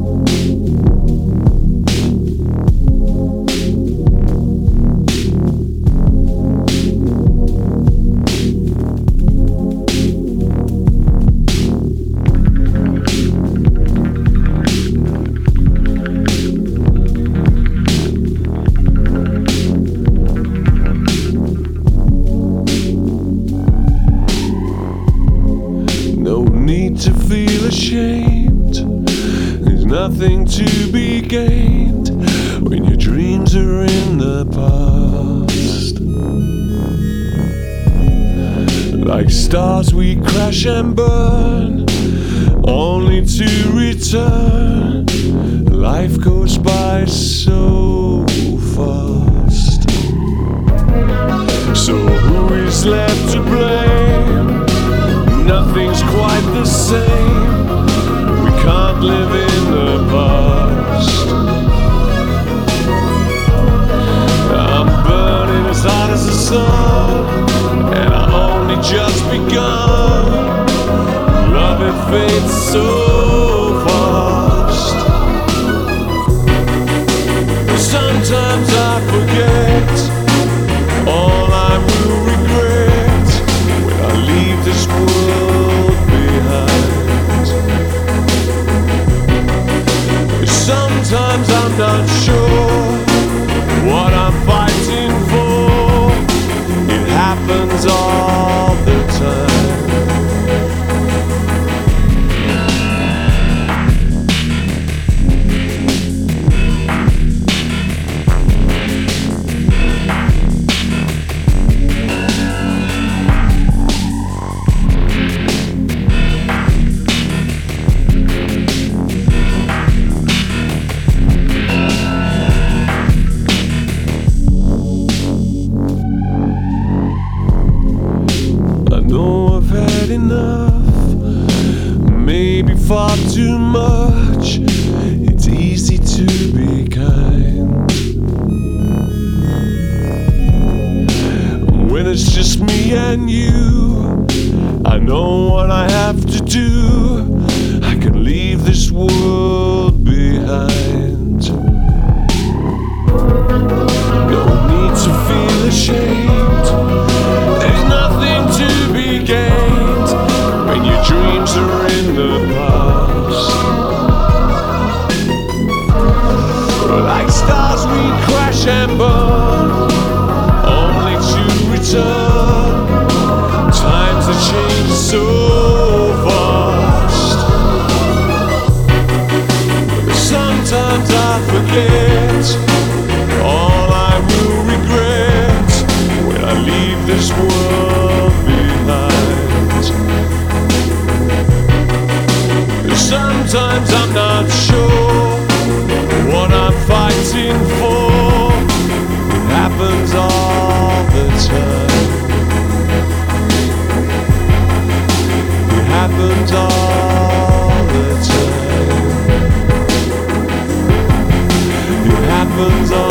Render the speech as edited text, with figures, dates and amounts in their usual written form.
To feel ashamed, there's nothing to be gained when your dreams are in the past. Like stars we crash and burn, only to return. Life goes by so fast. So who is left to blame? Nothing's quite the same. We can't live in the past. I'm burning as hot as the sun, and I only just begun. Love it fades so fast. Sometimes I forget all I will regret when I leave this world behind. Sometimes I'm not sure what I'm fighting for. It happens all the time. Enough, maybe far too much. It's easy to be kind when it's just me and you. I know what I have to do. I can leave this world behind. No need to feel ashamed. There's nothing to be gained when your dreams are in the past. Like stars we crash and burn, only to return. Times have changed so fast. Sometimes I forget all I will regret when I leave this world behind. Sometimes I'm not sure what I'm fighting for. It happens all the time. It happens all the time. It happens all